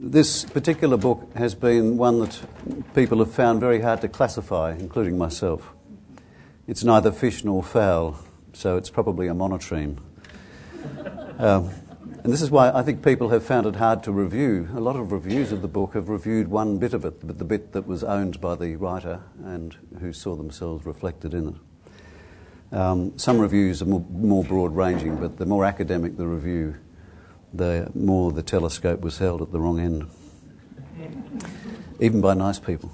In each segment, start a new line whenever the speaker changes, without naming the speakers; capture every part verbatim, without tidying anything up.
This particular book has been one that people have found very hard to classify, including myself. It's neither fish nor fowl, so it's probably a monotreme. Um, and this is why I think people have found it hard to review. A lot of reviews of the book have reviewed one bit of it, but the bit that was owned by the writer and who saw themselves reflected in it. Um, some reviews are more, more broad-ranging, but the more academic the review, the more the telescope was held at the wrong end, even by nice people.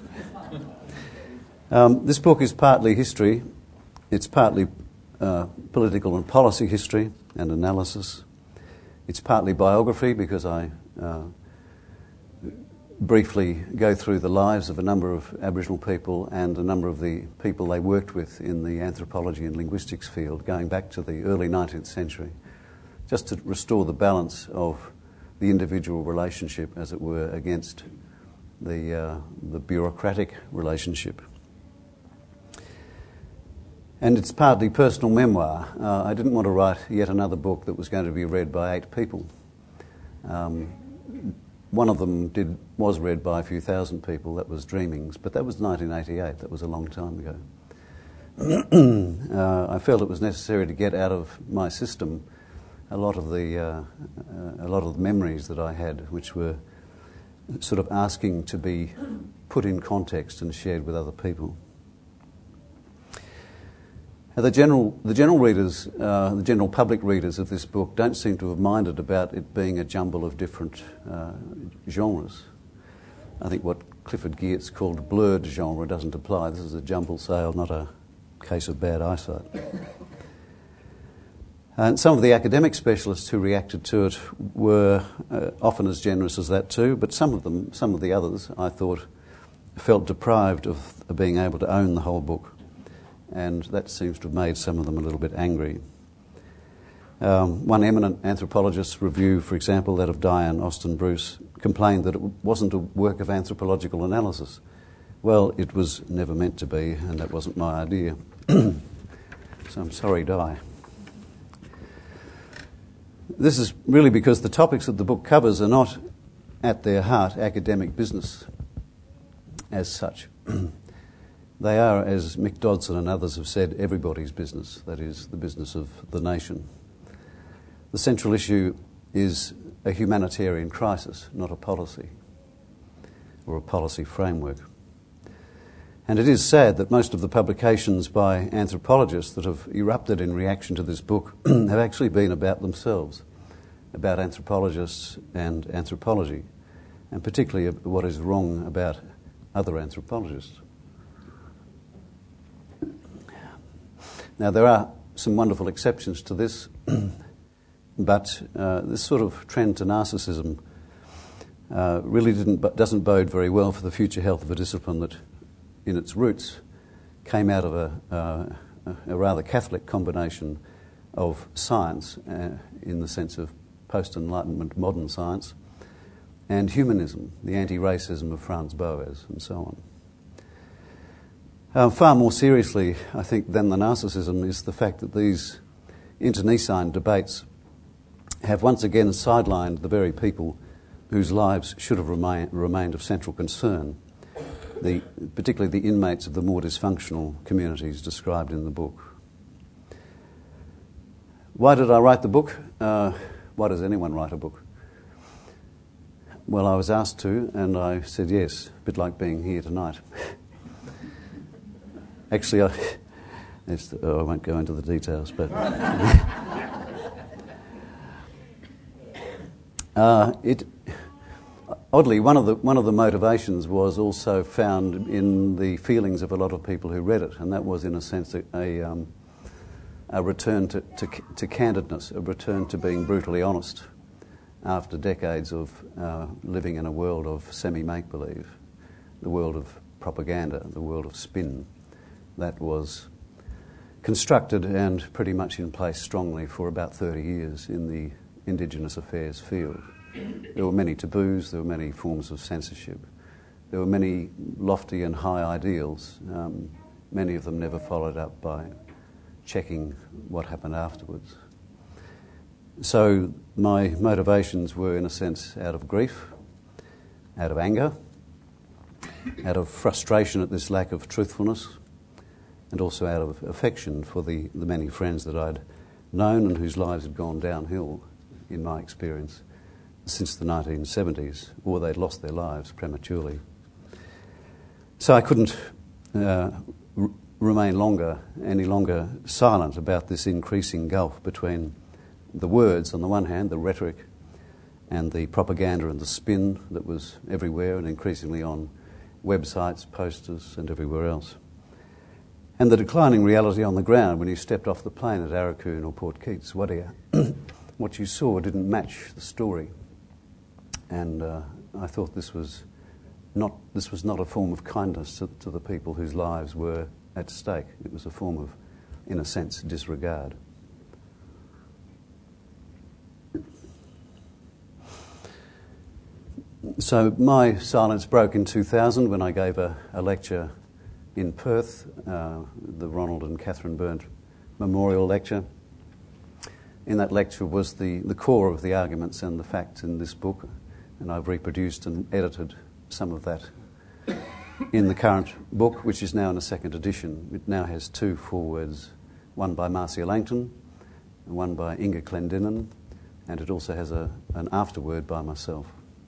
Um, this book is partly history, it's partly uh, political and policy history and analysis. It's partly biography because I uh, briefly go through the lives of a number of Aboriginal people and a number of the people they worked with in the anthropology and linguistics field going back to the early nineteenth century, just to restore the balance of the individual relationship, as it were, against the, uh, the bureaucratic relationship. And it's partly personal memoir. Uh, I didn't want to write yet another book that was going to be read by eight people. Um, one of them did was read by a few thousand people, that was Dreamings, but that was nineteen eighty-eight, that was a long time ago. uh, I felt it was necessary to get out of my system a lot of the uh, uh, a lot of the memories that I had, which were sort of asking to be put in context and shared with other people. Now, the general the general readers, uh, the general public readers of this book don't seem to have minded about it being a jumble of different uh, genres. I think what Clifford Geertz called blurred genre doesn't apply. This is a jumble sale, not a case of bad eyesight. And some of the academic specialists who reacted to it were uh, often as generous as that too, but some of them, some of the others, I thought, felt deprived of being able to own the whole book, and that seems to have made some of them a little bit angry. Um, one eminent anthropologist's review, for example, that of Diane Austin Bruce, complained that it wasn't a work of anthropological analysis. Well, it was never meant to be, and that wasn't my idea. So I'm sorry, Di. This is really because the topics that the book covers are not, at their heart, academic business as such. They are, as Mick Dodson and others have said, everybody's business, that is, the business of the nation. The central issue is a humanitarian crisis, not a policy, or a policy framework. And it is sad that most of the publications by anthropologists that have erupted in reaction to this book have actually been about themselves, about anthropologists and anthropology, and particularly what is wrong about other anthropologists. Now, there are some wonderful exceptions to this, but uh, this sort of trend to narcissism uh, really didn't, doesn't bode very well for the future health of a discipline that, in its roots, came out of a, uh, a rather Catholic combination of science, uh, in the sense of post-Enlightenment modern science, and humanism, the anti-racism of Franz Boas, and so on. Uh, far more seriously, I think, than the narcissism is the fact that these internecine debates have once again sidelined the very people whose lives should have remain, remained of central concern, the, particularly the inmates of the more dysfunctional communities described in the book. Why did I write the book? Uh, why does anyone write a book? Well, I was asked to, and I said yes, a bit like being here tonight. Actually, I, it's, oh, I won't go into the details, but uh, it oddly one of the one of the motivations was also found in the feelings of a lot of people who read it, and that was, in a sense, a a, um, a return to, to to candidness, a return to being brutally honest after decades of uh, living in a world of semi-make-believe, the world of propaganda, the world of spin. That was constructed and pretty much in place strongly for about thirty years in the Indigenous affairs field. There were many taboos, there were many forms of censorship, there were many lofty and high ideals, um, many of them never followed up by checking what happened afterwards. So my motivations were, in a sense, out of grief, out of anger, out of frustration at this lack of truthfulness, and also out of affection for the, the many friends that I'd known and whose lives had gone downhill, in my experience, since the nineteen seventies, or they'd lost their lives prematurely. So I couldn't uh, r- remain longer, any longer silent about this increasing gulf between the words on the one hand, the rhetoric, and the propaganda and the spin that was everywhere and increasingly on websites, posters and everywhere else. And the declining reality on the ground when you stepped off the plane at Aurukun or Port Keats, whatever. What you saw didn't match the story. And uh, I thought this was not this was not a form of kindness to, to the people whose lives were at stake. It was a form of, in a sense, disregard. So my silence broke in two thousand when I gave a, a lecture in Perth, uh, the Ronald and Catherine Byrne Memorial Lecture. In that lecture was the, the core of the arguments and the facts in this book, and I've reproduced and edited some of that in the current book, which is now in a second edition. It now has two forewords, one by Marcia Langton and one by Inga Clendinnen, and it also has a, an afterword by myself.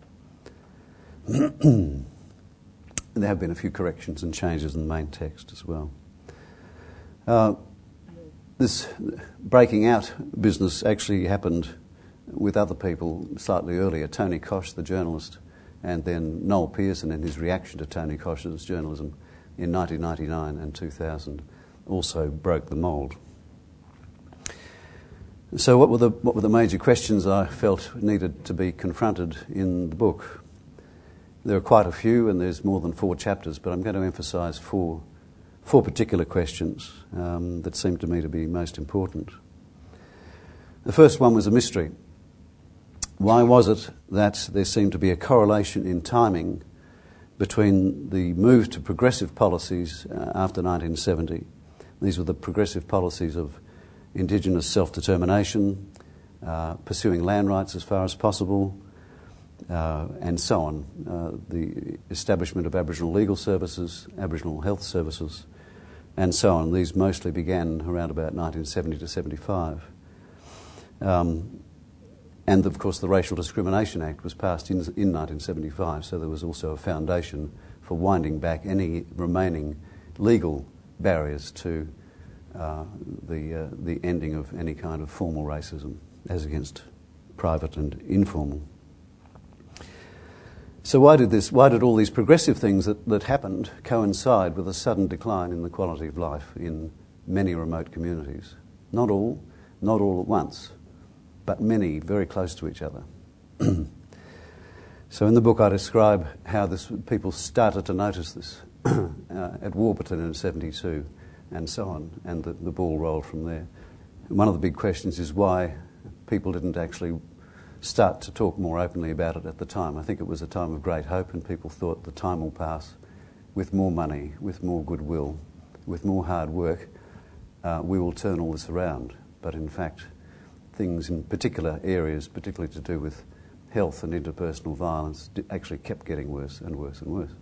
There have been a few corrections and changes in the main text as well. Uh, this breaking out business actually happened with other people slightly earlier. Tony Kosh, the journalist, and then Noel Pearson in his reaction to Tony Kosh's journalism in nineteen ninety-nine and two thousand also broke the mould. So what were the what were the major questions I felt needed to be confronted in the book? There are quite a few, and there's more than four chapters, but I'm going to emphasise four, four particular questions um, that seem to me to be most important. The first one was a mystery. Why was it that there seemed to be a correlation in timing between the move to progressive policies uh, after nineteen seventy? These were the progressive policies of Indigenous self-determination, uh, pursuing land rights as far as possible, Uh, and so on, uh, the establishment of Aboriginal legal services, Aboriginal health services, and so on. These mostly began around about nineteen seventy to seventy-five. Um, and, of course, the Racial Discrimination Act was passed in, in nineteen seventy-five, so there was also a foundation for winding back any remaining legal barriers to uh, the, uh, the ending of any kind of formal racism as against private and informal. So why did this? Why did all these progressive things that, that happened coincide with a sudden decline in the quality of life in many remote communities? Not all, not all at once, but many very close to each other. So in the book I describe how this people started to notice this uh, at Warburton in seventy-two and so on, and the, the ball rolled from there. And one of the big questions is why people didn't actually start to talk more openly about it at the time. I think it was a time of great hope, and people thought the time will pass with more money, with more goodwill, with more hard work. Uh, we will turn all this around. But in fact, things in particular areas, particularly to do with health and interpersonal violence, actually kept getting worse and worse and worse.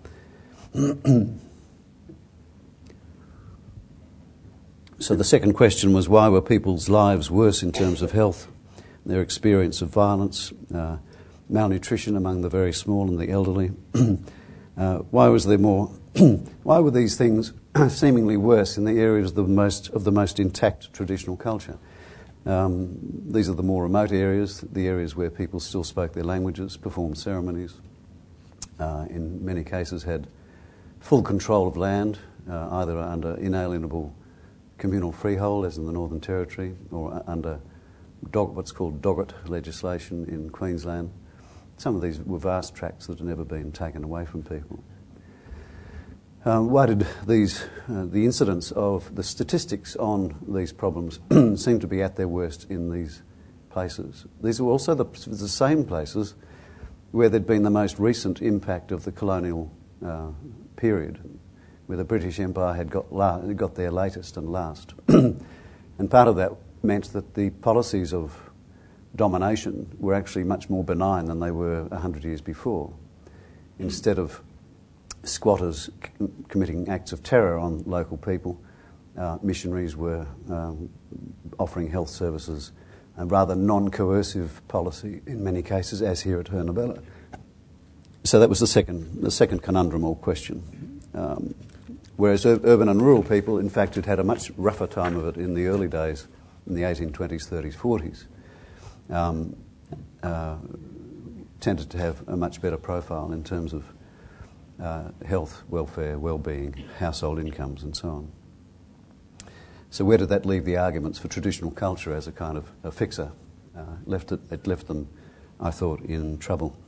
So the second question was, why were people's lives worse in terms of health? Their experience of violence, uh, malnutrition among the very small and the elderly. uh, why was there more? Why were these things seemingly worse in the areas of the most of the most intact traditional culture? Um, these are the more remote areas, the areas where people still spoke their languages, performed ceremonies. Uh, in many cases, had full control of land, uh, either under inalienable communal freehold, as in the Northern Territory, or under Dog, what's called Doggett legislation in Queensland. Some of these were vast tracts that had never been taken away from people. Um, why did these, uh, the incidence of the statistics on these problems seem to be at their worst in these places? These were also the, the same places where there'd been the most recent impact of the colonial uh, period, where the British Empire had got, la- got their latest and last. And part of that meant that the policies of domination were actually much more benign than they were a hundred years before. instead of squatters c- committing acts of terror on local people, uh, missionaries were um, offering health services, a rather non-coercive policy in many cases, as here at Hernabella. So that was the second, the second conundrum or question. Um, whereas ur- urban and rural people, in fact, had had a much rougher time of it in the early days, in the eighteen twenties, thirties, forties, um, uh, tended to have a much better profile in terms of uh, health, welfare, well-being, household incomes, and so on. So where did that leave the arguments for traditional culture as a kind of a fixer? Uh, left it, it left them, I thought, in trouble.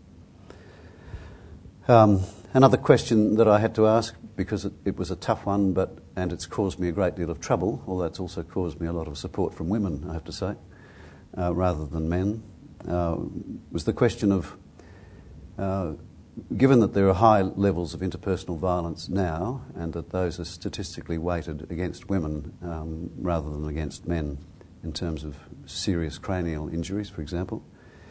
Um, another question that I had to ask, because it, it was a tough one, but and it's caused me a great deal of trouble, although it's also caused me a lot of support from women, I have to say, uh, rather than men, uh, was the question of, uh, given that there are high levels of interpersonal violence now, and that those are statistically weighted against women um, rather than against men in terms of serious cranial injuries, for example,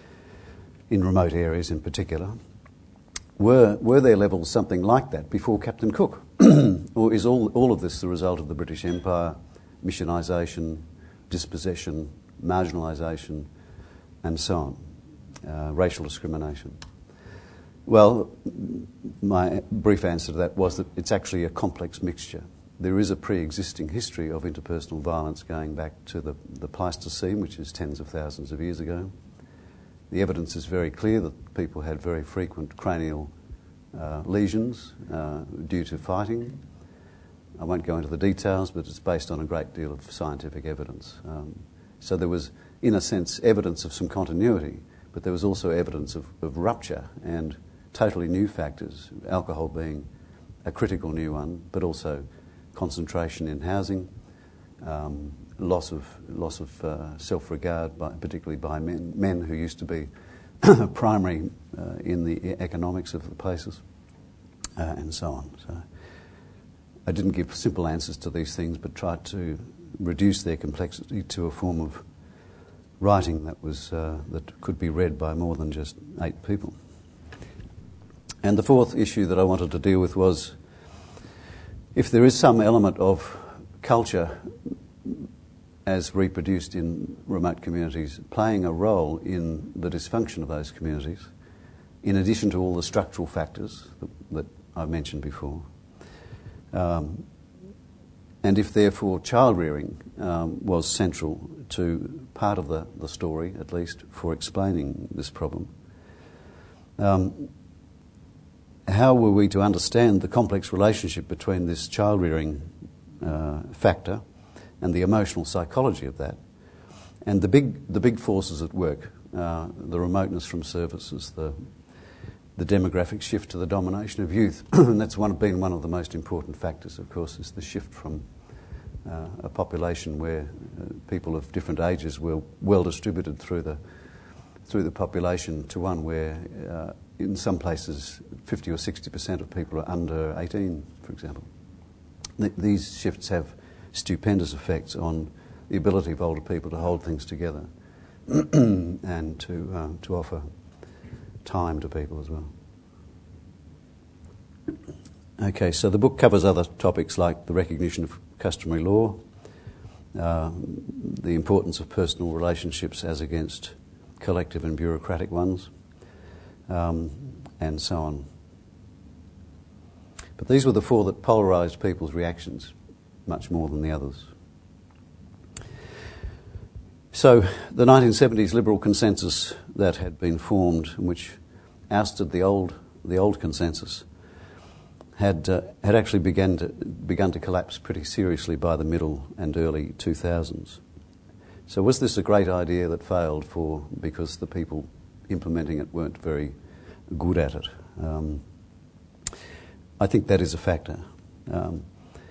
in remote areas in particular, were were there levels something like that before Captain Cook? Or is all, all of this the result of the British Empire, missionisation, dispossession, marginalisation, and so on, uh, racial discrimination? Well, my brief answer to that was that it's actually a complex mixture. There is a pre-existing history of interpersonal violence going back to the, the Pleistocene, which is tens of thousands of years ago. The evidence is very clear that people had very frequent cranial uh, lesions uh, due to fighting. I won't go into the details, but it's based on a great deal of scientific evidence. Um, so there was, in a sense, evidence of some continuity, but there was also evidence of, of rupture and totally new factors, alcohol being a critical new one, but also concentration in housing, um, loss of loss of uh, self-regard, by, particularly by men, men who used to be primary uh, in the economics of the places, uh, and so on. So I didn't give simple answers to these things, but tried to reduce their complexity to a form of writing that was uh, that could be read by more than just eight people. And the fourth issue that I wanted to deal with was, if there is some element of culture as reproduced in remote communities playing a role in the dysfunction of those communities, in addition to all the structural factors that, that I mentioned before, um, and if therefore child rearing um, was central to part of the, the story, at least for explaining this problem, um, how were we to understand the complex relationship between this child-rearing uh, factor and the emotional psychology of that, and the big the big forces at work, uh, the remoteness from services, the the demographic shift to the domination of youth, and that's one, been one of the most important factors, of course, is the shift from uh, a population where uh, people of different ages were well distributed through the through the population to one where uh, in some places fifty or sixty percent of people are under eighteen, for example. Th- these shifts have stupendous effects on the ability of older people to hold things together and to um, to offer time to people as well. Okay, so the book covers other topics like the recognition of customary law, uh, the importance of personal relationships as against collective and bureaucratic ones, um, and so on. But these were the four that polarised people's reactions much more than the others. So the nineteen seventies liberal consensus that had been formed, which ousted the old the old consensus, had uh, had actually begun to begun to collapse pretty seriously by the middle and early two thousands. So was this a great idea that failed for because the people implementing it weren't very good at it? Um, I think that is a factor. Um,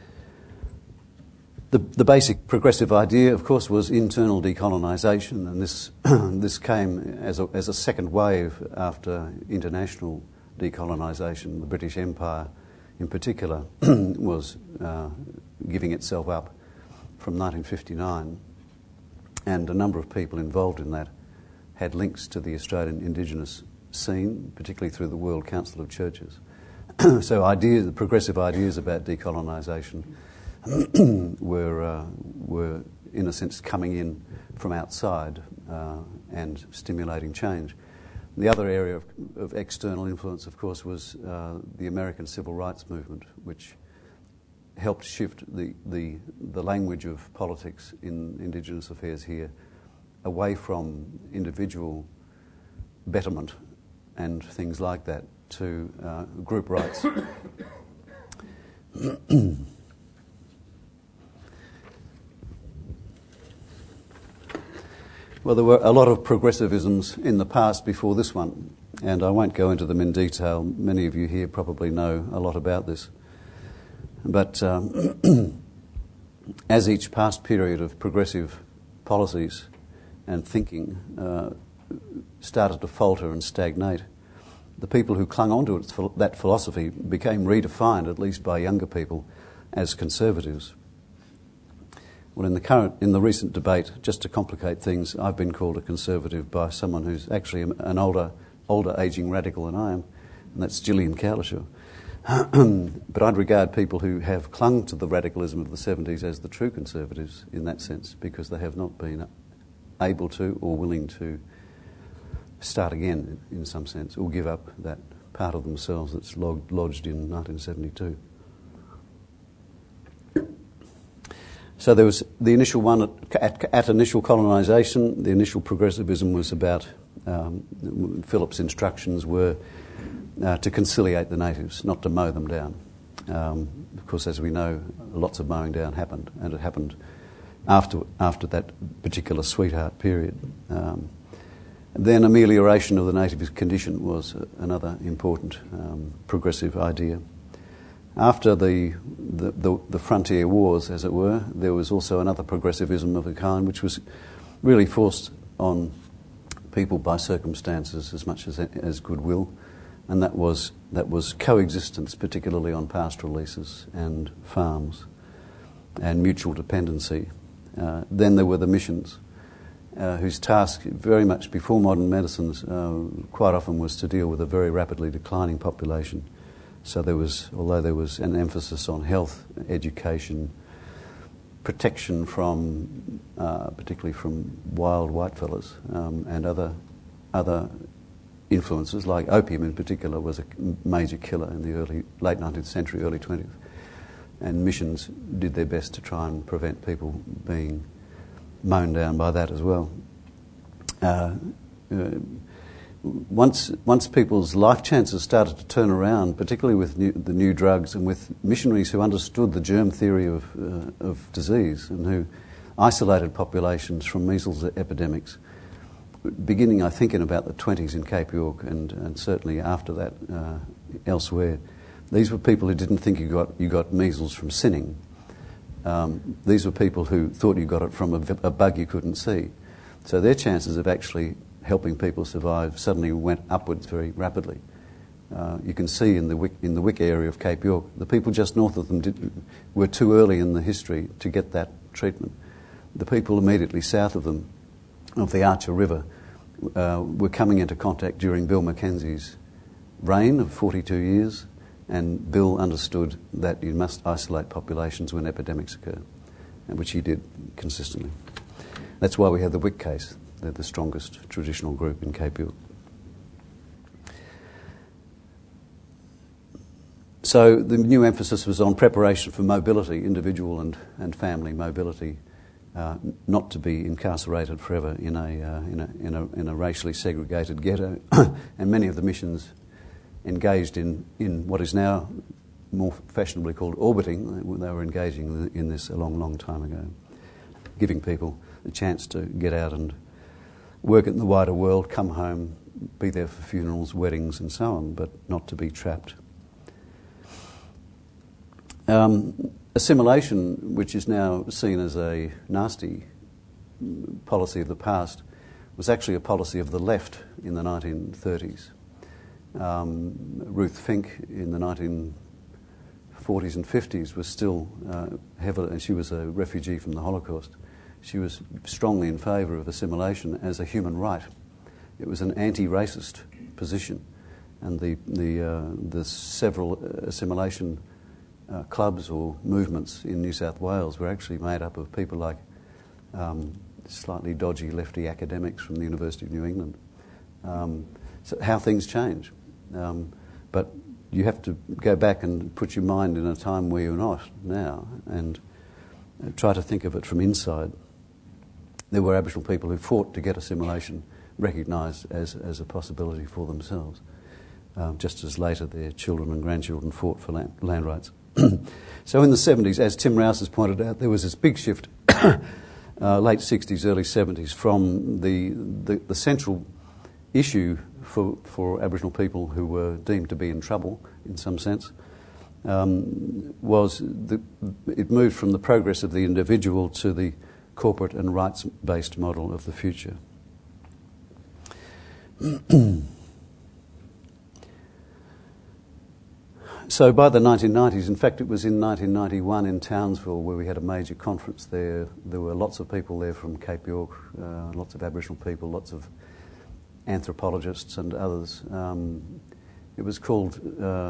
The, the basic progressive idea, of course, was internal decolonisation, and this this came as a, as a second wave after international decolonisation. The British Empire, in particular, was uh, giving itself up from nineteen fifty-nine, and a number of people involved in that had links to the Australian indigenous seen, particularly through the World Council of Churches. So ideas, progressive ideas about decolonisation were, uh, were, in a sense, coming in from outside uh, and stimulating change. The other area of, of external influence, of course, was uh, the American Civil Rights Movement, which helped shift the, the, the language of politics in Indigenous affairs here away from individual betterment and things like that to uh, group rights. Well, there were a lot of progressivisms in the past before this one, and I won't go into them in detail. Many of you here probably know a lot about this. But um, as each past period of progressive policies and thinking uh, started to falter and stagnate, the people who clung onto it, that philosophy became redefined, at least by younger people, as conservatives. Well, in the current, in the recent debate, just to complicate things, I've been called a conservative by someone who's actually an older, older ageing radical than I am, and that's Gillian Cowlishaw. But I'd regard people who have clung to the radicalism of the seventies as the true conservatives in that sense, because they have not been able to or willing to start again in some sense, or give up that part of themselves that's lodged in nineteen seventy-two. So there was the initial one at, at, at initial colonisation. The initial progressivism was about um, Philip's instructions were uh, to conciliate the natives, not to mow them down. Um, of course, as we know, lots of mowing down happened, and it happened after after that particular sweetheart period. Um, then amelioration of the native condition was another important um, progressive idea. After the, the, the, the frontier wars, as it were, there was also another progressivism of a kind which was really forced on people by circumstances as much as, as goodwill, and that was, that was coexistence, particularly on pastoral leases and farms, and mutual dependency. Uh, then there were the missions, uh, whose task very much before modern medicines uh, quite often was to deal with a very rapidly declining population. So there was, although there was an emphasis on health, education, protection from, uh, particularly from wild whitefellas um, and other other influences, like opium in particular was a major killer in the early late nineteenth century, early twentieth, and missions did their best to try and prevent people being mown down by that as well. Uh, uh, Once once people's life chances started to turn around, particularly with new, the new drugs and with missionaries who understood the germ theory of uh, of disease and who isolated populations from measles epidemics, beginning I think in about the twenties in Cape York and, and certainly after that uh, elsewhere, these were people who didn't think you got you got measles from sinning. Um, these were people who thought you got it from a, a bug you couldn't see. So their chances of actually helping people survive suddenly went upwards very rapidly. Uh, you can see in the Wick, in the Wick area of Cape York, the people just north of them did, were too early in the history to get that treatment. The people immediately south of them, of the Archer River, uh, were coming into contact during Bill Mackenzie's reign of forty-two years, and Bill understood that you must isolate populations when epidemics occur, and which he did consistently. That's why we have the Wick case. They're the strongest traditional group in Cape York. So the new emphasis was on preparation for mobility, individual and, and family mobility, uh, not to be incarcerated forever in a, uh, in a, in a, in a racially segregated ghetto. And many of the missions engaged in, in what is now more fashionably called orbiting. They were engaging in this a long, long time ago, giving people a chance to get out and work in the wider world, come home, be there for funerals, weddings and so on, but not to be trapped. Um, assimilation, which is now seen as a nasty policy of the past, was actually a policy of the left in the nineteen thirties. Um, Ruth Fink in the nineteen forties and fifties was still uh, heavily, and she was a refugee from the Holocaust. She was strongly in favour of assimilation as a human right. It was an anti-racist position. And the, the, uh, the several assimilation uh, clubs or movements in New South Wales were actually made up of people like um, slightly dodgy lefty academics from the University of New England. Um, so how things change. Um, but you have to go back and put your mind in a time where you're not now and try to think of it from inside. There were Aboriginal people who fought to get assimilation recognised as, as a possibility for themselves, um, just as later their children and grandchildren fought for land, land rights. So in the seventies, as Tim Rouse has pointed out, there was this big shift, uh, late sixties, early seventies, from the, the, the central issue for, for Aboriginal people who were deemed to be in trouble, in some sense, um, was the, it moved from the progress of the individual to the corporate and rights-based model of the future. So by the nineteen nineties, in fact it was in nineteen ninety-one in Townsville where we had a major conference there. There were lots of people there from Cape York, uh, lots of Aboriginal people, lots of anthropologists and others. Um, it was called uh,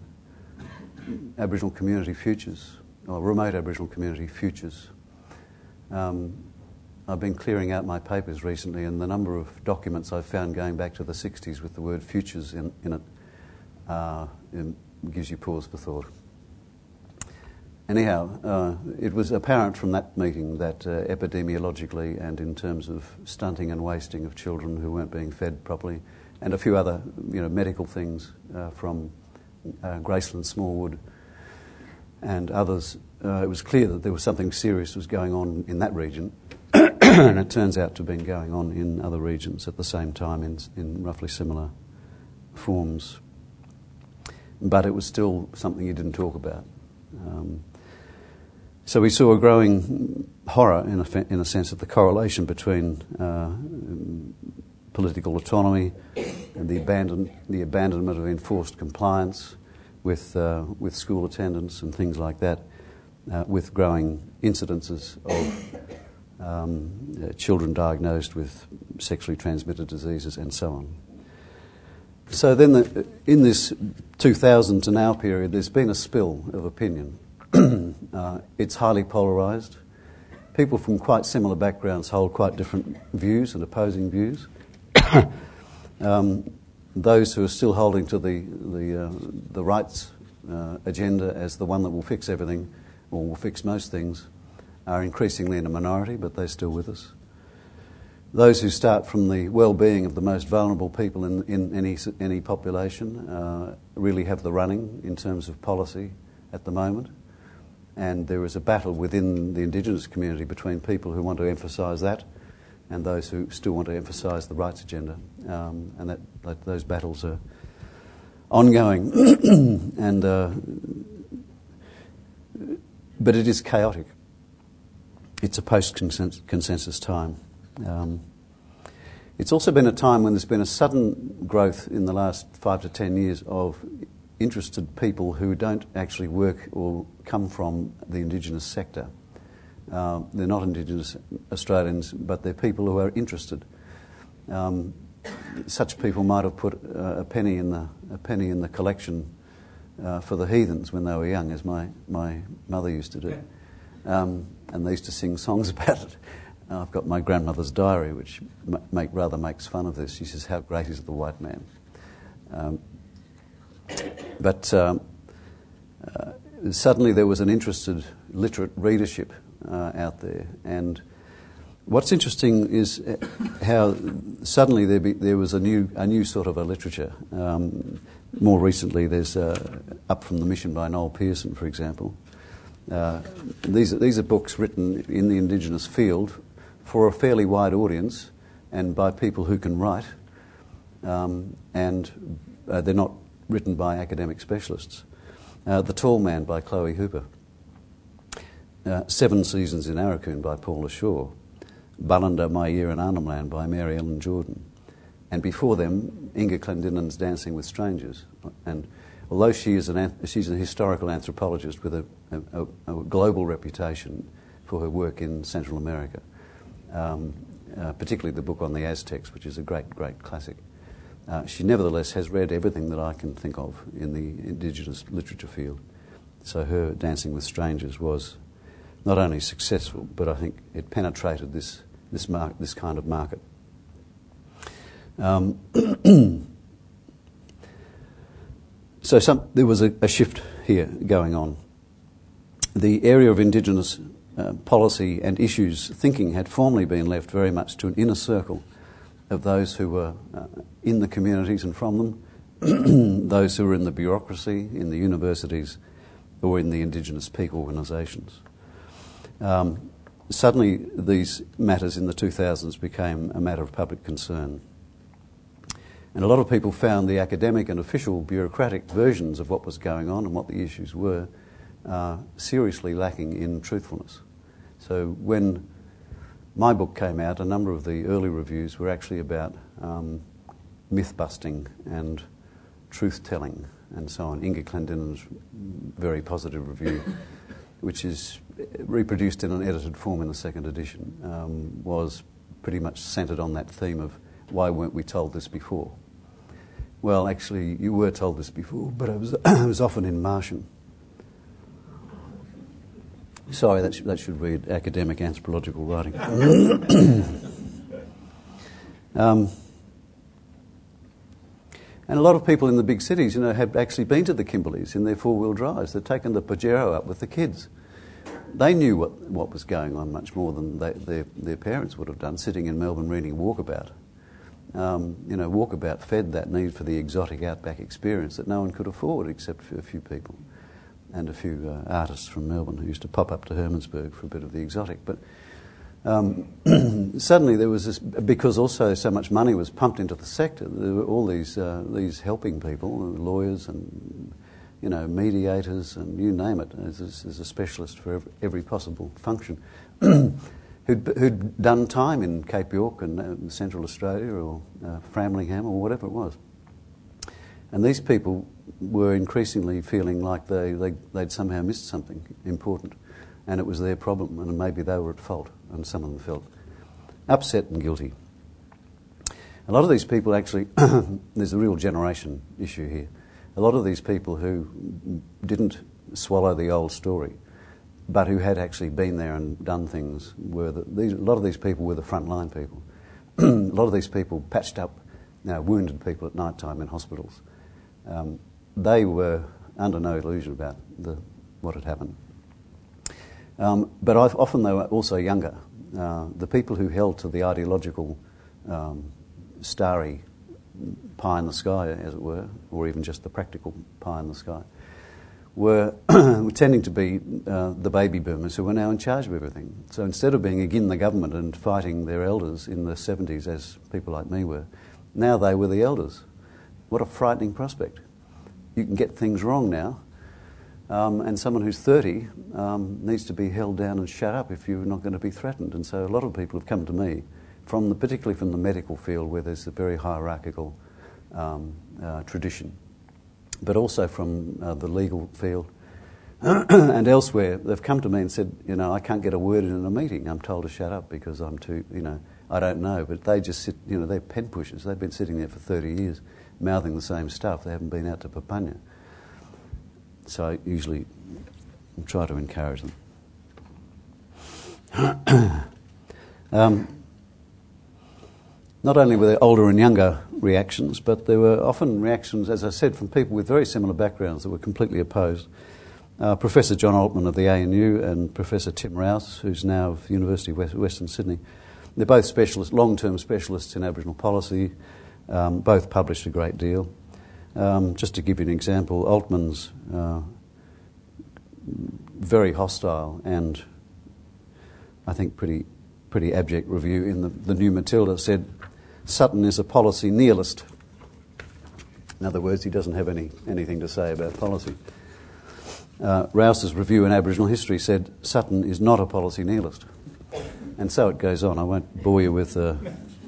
Aboriginal Community Futures, or Remote Aboriginal Community Futures. Um, I've been clearing out my papers recently, and the number of documents I've found going back to the sixties with the word futures in, in it, uh, in, gives you pause for thought. Anyhow, uh, it was apparent from that meeting that uh, epidemiologically and in terms of stunting and wasting of children who weren't being fed properly, and a few other you know, medical things uh, from uh, Graceland Smallwood and others, uh, it was clear that there was something serious was going on in that region, and it turns out to have been going on in other regions at the same time in, in roughly similar forms. But it was still something you didn't talk about. Um, so we saw a growing horror, in a, in a sense, of the correlation between uh, political autonomy and the, abandon, the abandonment of enforced compliance with, uh, with school attendance and things like that, uh, with growing incidences of um, uh, children diagnosed with sexually transmitted diseases and so on. So then the, in this two thousand to now period, there's been a spill of opinion. uh, it's highly polarised. People from quite similar backgrounds hold quite different views and opposing views. um, those who are still holding to the, the, uh, the rights uh, agenda as the one that will fix everything, or will fix most things, are increasingly in a minority, but they're still with us. Those who start from the well-being of the most vulnerable people in, in any, any population uh, really have the running in terms of policy at the moment. And there is a battle within the Indigenous community between people who want to emphasise that and those who still want to emphasise the rights agenda. Um, and that, that those battles are ongoing. and uh, But it is chaotic. It's a post-consensus time. Um, it's also been a time when there's been a sudden growth in the last five to ten years of interested people who don't actually work or come from the Indigenous sector. Uh, they're not Indigenous Australians, but they're people who are interested. Um, such people might have put uh, a penny in the a penny in the collection uh, for the heathens when they were young, as my my mother used to do, um, and they used to sing songs about it. Uh, I've got my grandmother's diary, which ma- make, rather makes fun of this. She says, "How great is the white man?" Um, but um, uh, suddenly there was an interested, literate readership uh, out there, and what's interesting is how suddenly there, be, there was a new a new sort of a literature. Um, more recently, there's uh, Up from the Mission by Noel Pearson, for example. Uh, these are, these are books written in the Indigenous field for a fairly wide audience and by people who can write, um, and uh, they're not written by academic specialists. Uh, The Tall Man by Chloe Hooper. Uh, Seven Seasons in Arakoon by Paula Shaw. Ballanda, My Year in Arnhem Land by Mary Ellen Jordan. And before them, Inga Clendinen's Dancing with Strangers. And although she is an she's a historical anthropologist with a, a, a global reputation for her work in Central America, um, uh, particularly the book on the Aztecs, which is a great, great classic, Uh, she nevertheless has read everything that I can think of in the Indigenous literature field. So her Dancing with Strangers was not only successful, but I think it penetrated this this, mar- this kind of market. Um, so some, there was a, a shift here going on. The area of Indigenous uh, policy and issues thinking had formerly been left very much to an inner circle of those who were uh, in the communities and from them, those who were in the bureaucracy, in the universities, or in the Indigenous peak organisations. Um, suddenly these matters in the two thousands became a matter of public concern. And a lot of people found the academic and official bureaucratic versions of what was going on and what the issues were uh, seriously lacking in truthfulness. So when my book came out, a number of the early reviews were actually about um, myth-busting and truth-telling and so on. Inga Clendinnen's very positive review, which is reproduced in an edited form in the second edition, um, was pretty much centred on that theme of why weren't we told this before? Well, actually, you were told this before, but it was, it was often in Martian. Sorry, that, sh- that should read academic anthropological writing. um, and a lot of people in the big cities, you know, had actually been to the Kimberleys in their four-wheel drives. They'd taken the Pajero up with the kids. They knew what, what was going on much more than they, their, their parents would have done, sitting in Melbourne reading Walkabout. Um, you know, Walkabout fed that need for the exotic outback experience that no one could afford except for a few people and a few uh, artists from Melbourne who used to pop up to Hermannsburg for a bit of the exotic. But um, suddenly there was this, because also so much money was pumped into the sector, there were all these uh, these helping people, lawyers and, you know, mediators and you name it, as, as a specialist for every, every possible function, who'd, who'd done time in Cape York and uh, Central Australia or uh, Framlingham or whatever it was. And these people were increasingly feeling like they, they, they'd somehow missed something important, and it was their problem, and maybe they were at fault, and some of them felt upset and guilty. A lot of these people actually, there's a real generation issue here. A lot of these people who didn't swallow the old story, but who had actually been there and done things, were the, these, a lot of these people were the frontline people. A lot of these people patched up, you know, wounded people at night time in hospitals. Um, they were under no illusion about the, what had happened. Um, but I've, often they were also younger. Uh, the people who held to the ideological um, starry pie in the sky, as it were, or even just the practical pie in the sky, were tending to be uh, the baby boomers who were now in charge of everything. So instead of being again the government and fighting their elders in the seventies, as people like me were, now they were the elders. What a frightening prospect. You can get things wrong now, um, and someone who's thirty um, needs to be held down and shut up if you're not going to be threatened. And so a lot of people have come to me, from the, particularly from the medical field, where there's a very hierarchical um, uh, tradition, but also from uh, the legal field and elsewhere. They've come to me and said, you know, I can't get a word in a meeting. I'm told to shut up because I'm too, you know, I don't know. But they just sit, you know, they're pen pushers. They've been sitting there for thirty years, mouthing the same stuff. They haven't been out to Papunya. So I usually try to encourage them. um, not only were there older and younger reactions, but there were often reactions, as I said, from people with very similar backgrounds that were completely opposed. Uh, Professor John Altman of the A N U and Professor Tim Rouse, who's now of the University of West, Western Sydney, they're both specialists, long-term specialists in Aboriginal policy, um, both published a great deal. Um, just to give you an example, Altman's uh, very hostile and I think pretty pretty abject review in the, the New Matilda said, Sutton is a policy nihilist. In other words, he doesn't have any anything to say about policy. Uh, Rouse's review in Aboriginal history said, Sutton is not a policy nihilist. And so it goes on. I won't bore you with... Uh,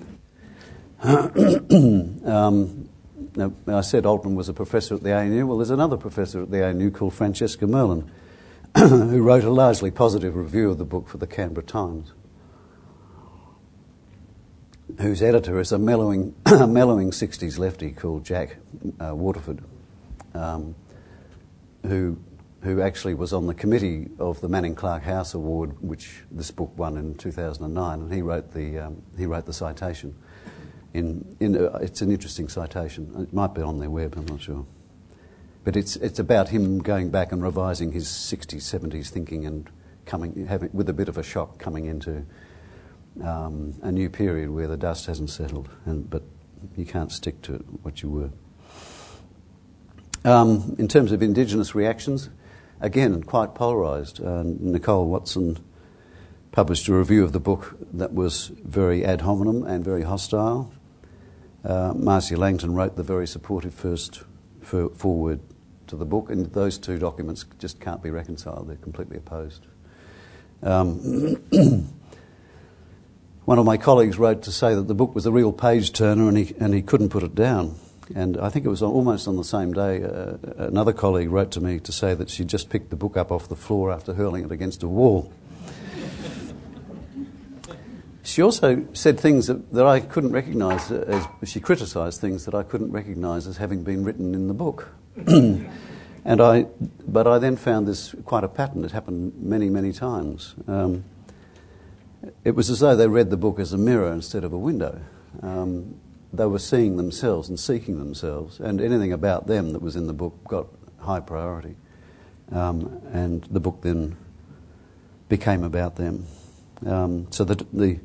um, now, I said Altman was a professor at the A N U. Well, there's another professor at the A N U called Francesca Merlin, who wrote a largely positive review of the book for the Canberra Times. whose editor is a mellowing, mellowing sixties lefty called Jack uh, Waterford, um, who who actually was on the committee of the Manning Clark House Award, which this book won in two thousand nine, and he wrote the um, he wrote the citation. In in uh, it's an interesting citation. It might be on their web. I'm not sure, but it's it's about him going back and revising his sixties, seventies thinking and coming having with a bit of a shock coming into um, a new period where the dust hasn't settled, and but you can't stick to what you were. Um, in terms of Indigenous reactions, again, quite polarised. Uh, Nicole Watson published a review of the book that was very ad hominem and very hostile. Uh, Marcia Langton wrote the very supportive first for, foreword to the book, and those two documents just can't be reconciled. They're completely opposed. Um, one of my colleagues wrote to say that the book was a real page-turner and he, and he couldn't put it down. And I think it was almost on the same day, uh, another colleague wrote to me to say that she just picked the book up off the floor after hurling it against a wall. She also said things that, that I couldn't recognise as... She criticised things that I couldn't recognise as having been written in the book. and I, But I then found this quite a pattern. It happened many, many times. Um, it was as though they read the book as a mirror instead of a window. Um, They were seeing themselves and seeking themselves, and anything about them that was in the book got high priority. Um, and the book then became about them. Um, so the, the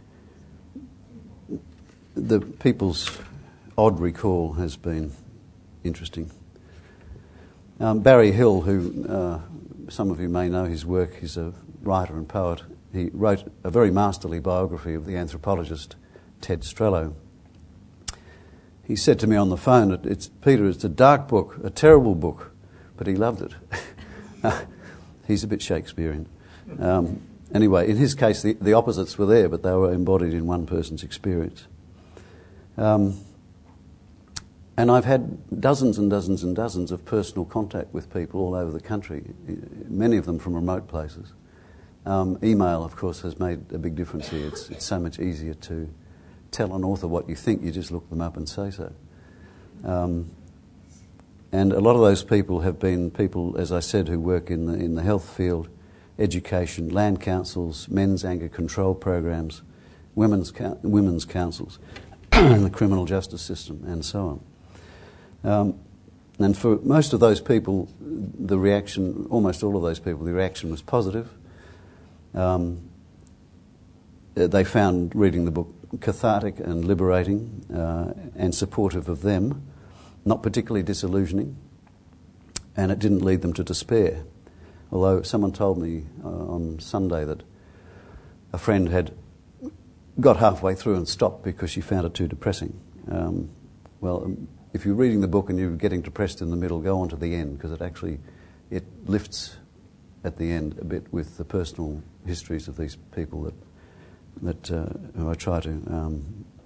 the people's odd recall has been interesting. Um, Barry Hill, who uh, some of you may know his work, he's a writer and poet. He wrote a very masterly biography of the anthropologist Ted Strello. He said to me on the phone, "It's Peter, it's a dark book, a terrible book," but he loved it. He's a bit Shakespearean. Um, anyway, in his case, the, the opposites were there, but they were embodied in one person's experience. Um, and I've had dozens and dozens and dozens of personal contact with people all over the country, many of them from remote places. Um, email, of course, has made a big difference here. It's, it's so much easier to tell an author what you think. You just look them up and say so. Um, and a lot of those people have been people, as I said, who work in the in the health field, education, land councils, men's anger control programs, women's women's councils, and the criminal justice system, and so on. Um, and for most of those people, the reaction, almost all of those people, the reaction was positive. Um, they found reading the book cathartic and liberating uh, and supportive of them, not particularly disillusioning, and it didn't lead them to despair. Although someone told me uh, on Sunday that a friend had got halfway through and stopped because she found it too depressing. Um, well, if you're reading the book and you're getting depressed in the middle, go on to the end, because it actually it lifts at the end a bit with the personal histories of these people that that uh, who I try to um,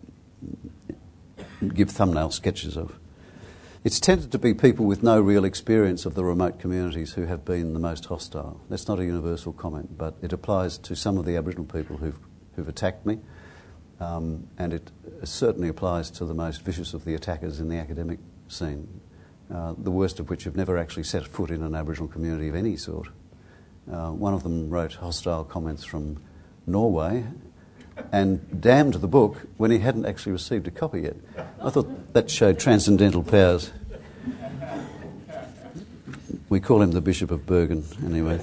give thumbnail sketches of. It's tended to be people with no real experience of the remote communities who have been the most hostile. That's not a universal comment, but it applies to some of the Aboriginal people who've, who've attacked me, um, and it certainly applies to the most vicious of the attackers in the academic scene, uh, the worst of which have never actually set foot in an Aboriginal community of any sort. Uh, one of them wrote hostile comments from Norway and damned the book when he hadn't actually received a copy yet. I thought that showed transcendental powers. We call him the Bishop of Bergen, anyway.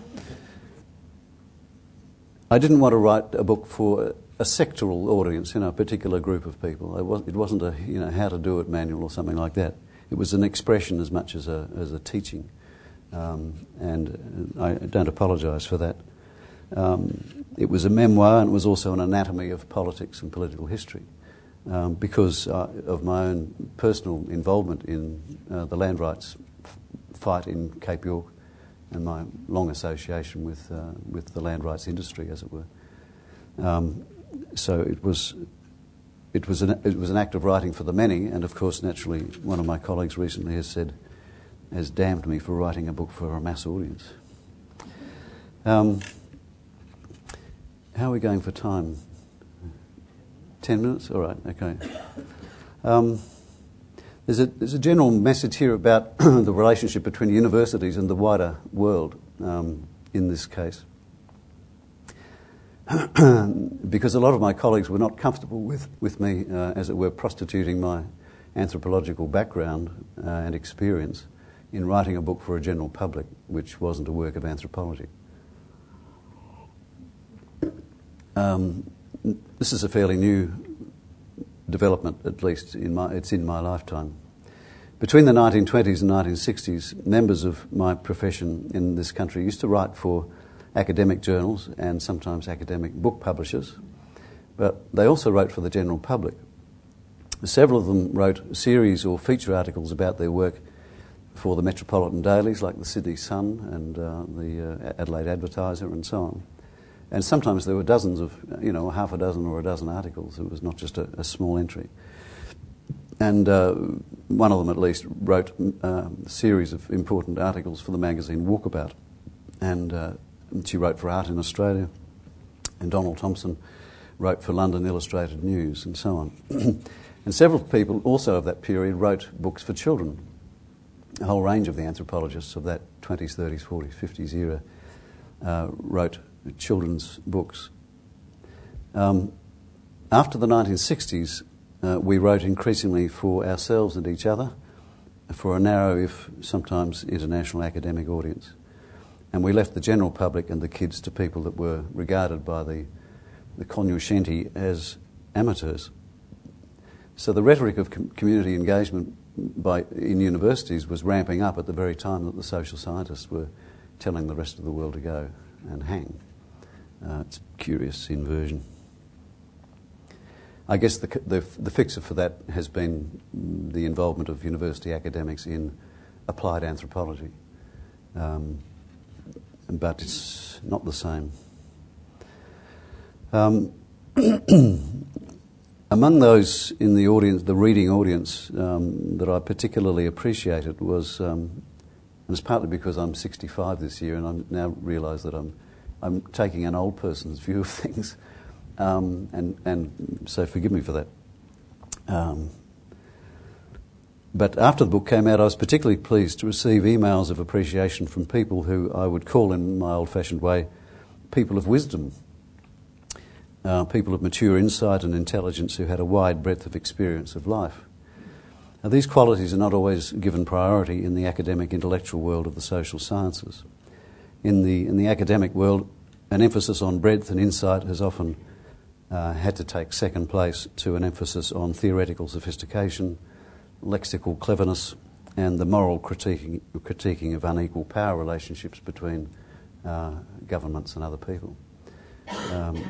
I didn't want to write a book for a sectoral audience, you know, a particular group of people. It, was, it wasn't a, you know, how to do it manual or something like that. It was an expression as much as a, as a teaching. Um, and I don't apologise for that. Um, it was a memoir, and it was also an anatomy of politics and political history, um, because uh, of my own personal involvement in uh, the land rights f- fight in Cape York, and my long association with uh, with the land rights industry, as it were. Um, so it was it was an it was an act of writing for the many, and of course, naturally, one of my colleagues recently has said, has damned me for writing a book for a mass audience. Um, How are we going for time? Ten minutes? All right, okay. Um, there's, a, there's a general message here about the relationship between universities and the wider world um, in this case. Because a lot of my colleagues were not comfortable with, with me, uh, as it were, prostituting my anthropological background uh, and experience in writing a book for a general public, which wasn't a work of anthropology. Um, this is a fairly new development, at least in my, it's in my lifetime. Between the nineteen twenties and nineteen sixties, members of my profession in this country used to write for academic journals and sometimes academic book publishers, but they also wrote for the general public. Several of them wrote series or feature articles about their work for the metropolitan dailies like the Sydney Sun and uh, the uh, Adelaide Advertiser and so on. And sometimes there were dozens of, you know, half a dozen or a dozen articles. It was not just a, a small entry. And uh, one of them at least wrote uh, a series of important articles for the magazine Walkabout. And uh, she wrote for Art in Australia. And Donald Thompson wrote for London Illustrated News and so on. And several people also of that period wrote books for children. A whole range of the anthropologists of that twenties, thirties, forties, fifties era uh, wrote children's books. Um, after the nineteen sixties, uh, we wrote increasingly for ourselves and each other, for a narrow, if sometimes international academic audience. And we left the general public and the kids to people that were regarded by the, the cognoscenti as amateurs. So the rhetoric of com- community engagement by, in universities was ramping up at the very time that the social scientists were telling the rest of the world to go and hang. Uh, it's a curious inversion. I guess the, the the fixer for that has been the involvement of university academics in applied anthropology, um, but it's not the same. Um, among those in the audience, the reading audience, um, that I particularly appreciated was, um, and it's partly because I'm sixty-five this year, and I now realise that I'm I'm taking an old person's view of things, um, and, and so forgive me for that. Um, but after the book came out, I was particularly pleased to receive emails of appreciation from people who I would call, in my old-fashioned way, people of wisdom, uh, people of mature insight and intelligence who had a wide breadth of experience of life. Now, these qualities are not always given priority in the academic intellectual world of the social sciences. In the in the academic world, an emphasis on breadth and insight has often uh, had to take second place to an emphasis on theoretical sophistication, lexical cleverness, and the moral critiquing, critiquing of unequal power relationships between uh, governments and other people. Um,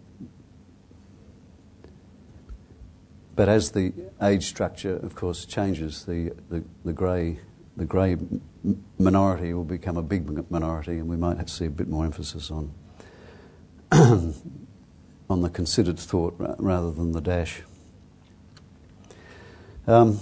but as the age structure, of course, changes, the the, the grey the grey minority will become a big minority, and we might have to see a bit more emphasis on on the considered thought rather than the dash. Um,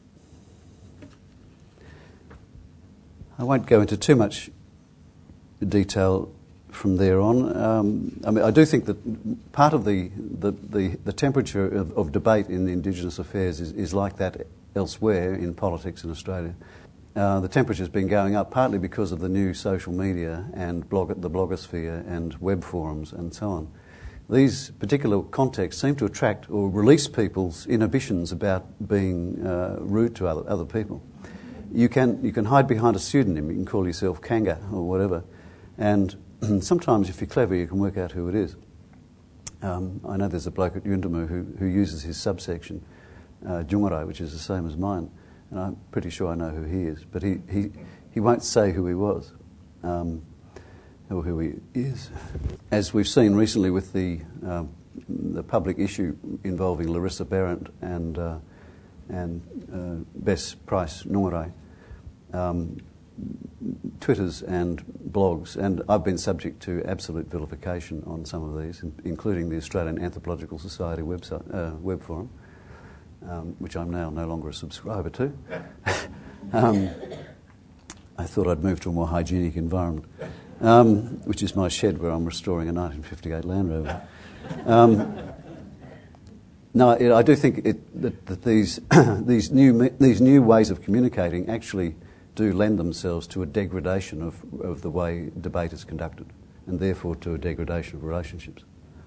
I won't go into too much detail from there on. Um, I mean, I do think that part of the the, the, the temperature of, of debate in Indigenous affairs is, is like that elsewhere in politics in Australia. Uh, the temperature's been going up partly because of the new social media and blog, the blogosphere and web forums and so on. These particular contexts seem to attract or release people's inhibitions about being uh, rude to other, other people. You can you can hide behind a pseudonym. You can call yourself Kanga or whatever, and sometimes if you're clever, you can work out who it is. Um, I know there's a bloke at Yuendamu who, who uses his subsection, uh, Jungarai, which is the same as mine, and I'm pretty sure I know who he is, but he, he, he won't say who he was, um, or who he is. As we've seen recently with the uh, the public issue involving Larissa Behrendt and uh, and uh, Bess Price Nungarai, um, Twitters and blogs, and I've been subject to absolute vilification on some of these, including the Australian Anthropological Society website, uh, web forum, um, which I'm now no longer a subscriber to. um, I thought I'd move to a more hygienic environment, um, which is my shed where I'm restoring a nineteen fifty-eight Land Rover. Um, no, it, I do think it, that, that these these new these new ways of communicating actually do lend themselves to a degradation of of the way debate is conducted, and therefore to a degradation of relationships.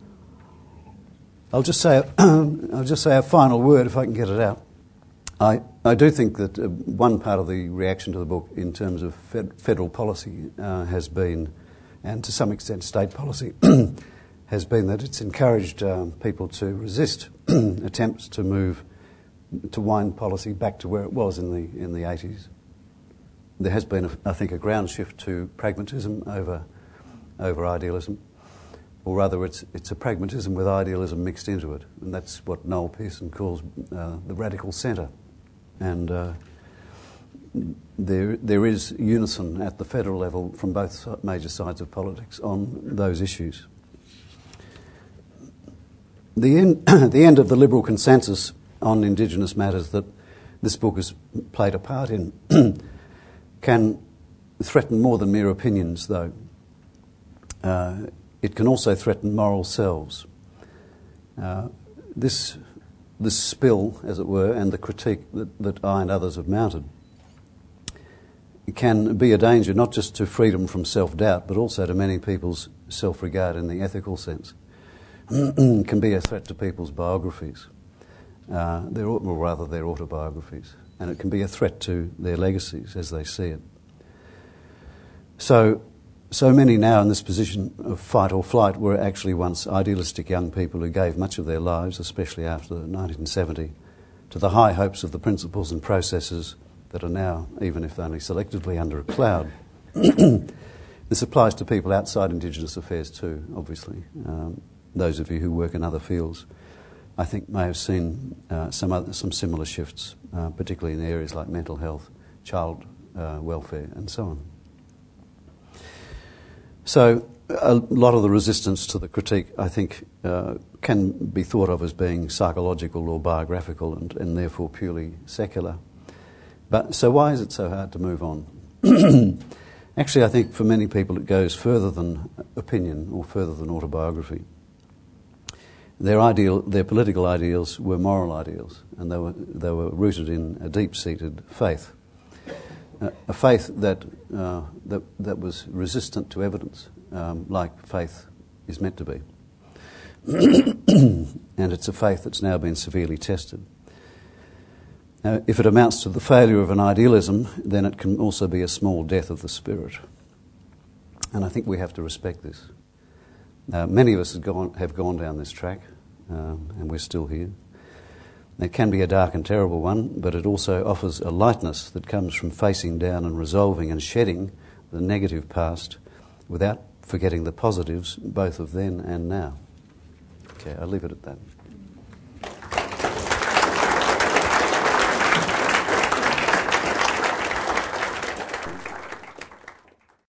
I'll just say I'll just say a final word if I can get it out. I, I do think that uh, one part of the reaction to the book in terms of fed, federal policy uh, has been, and to some extent state policy, has been that it's encouraged um, people to resist attempts to move, to wind policy back to where it was in the in the eighties. There has been, a, I think, a ground shift to pragmatism over over idealism, or rather it's it's a pragmatism with idealism mixed into it, and that's what Noel Pearson calls uh, the radical centre. And uh, there there is unison at the federal level from both major sides of politics on those issues. The end, the end of the Liberal consensus on Indigenous matters that this book has played a part in can threaten more than mere opinions, though. Uh, it can also threaten moral selves. Uh, this... This spill, as it were, and the critique that, that I and others have mounted can be a danger not just to freedom from self-doubt, but also to many people's self-regard in the ethical sense. Can be a threat to people's biographies, uh, their, or rather their autobiographies, and it can be a threat to their legacies as they see it. So, so many now in this position of fight or flight were actually once idealistic young people who gave much of their lives, especially after nineteen seventy, to the high hopes of the principles and processes that are now, even if only selectively, under a cloud. This applies to people outside Indigenous affairs too, obviously. Um, those of you who work in other fields, I think, may have seen uh, some other, some similar shifts, uh, particularly in areas like mental health, child uh, welfare, and so on. So a lot of the resistance to the critique, I think, uh, can be thought of as being psychological or biographical and, and therefore purely secular. But so why is it so hard to move on? Actually, I think for many people it goes further than opinion or further than autobiography. Their ideal, their political ideals were moral ideals, and they were they were rooted in a deep-seated faith. Uh, a faith that, uh, that that was resistant to evidence, um, like faith is meant to be. And it's a faith that's now been severely tested. Now, if it amounts to the failure of an idealism, then it can also be a small death of the spirit. And I think we have to respect this. Uh, many of us have gone, have gone down this track, um, and we're still here. It can be a dark and terrible one, but it also offers a lightness that comes from facing down and resolving and shedding the negative past without forgetting the positives, both of then and now. Okay, I'll leave it at that.